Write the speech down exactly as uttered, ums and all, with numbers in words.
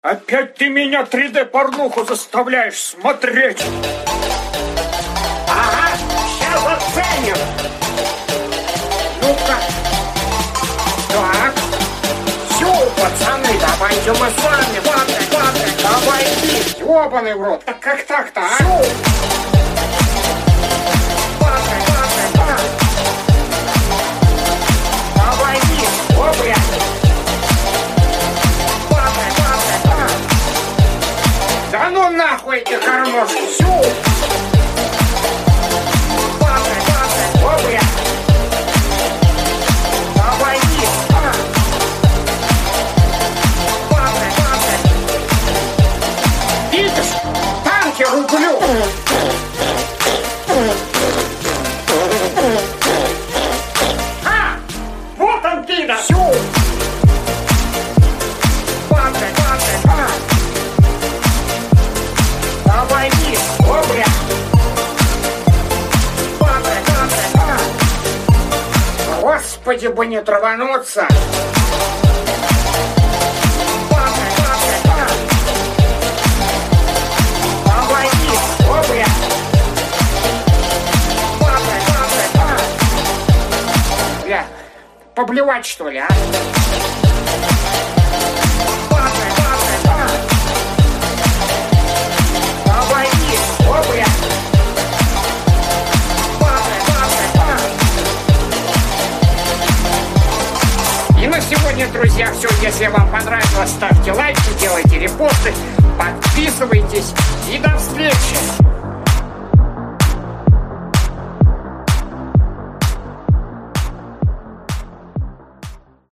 Опять ты меня три дэ порнуху заставляешь смотреть. Ага, сейчас оценим. Ну-ка. Так. Все, пацаны, давайте мы с вами. Ладно, ладно, давай ты. Ёбаный в рот. Так как так-то, а? Все. Ладно, ладно, ладно. Давай ты. О, блядь. Ладно, ладно, ладно. Да ну нахуй эти гармошки. Все. Ладно, ладно, о, блядь. Давай ты. А. Ладно, ладно. Видишь? Танки рублю. А! Вот он, пидор. Все. Ладно, ладно, а. Давай ты. О, блядь. Ладно, ладно, а. Господи, бы не травануться. Ладно, ладно, а. Давай ты. О, блядь. Ладно, ладно, а. Бля, поблевать что ли, а? Ладно, ладно, а. Давай ты. О, блядь. Ладно, ладно, а. И на сегодня, друзья, все. Если вам понравилось, ставьте лайки, делайте репосты, подписывайтесь и до встречи.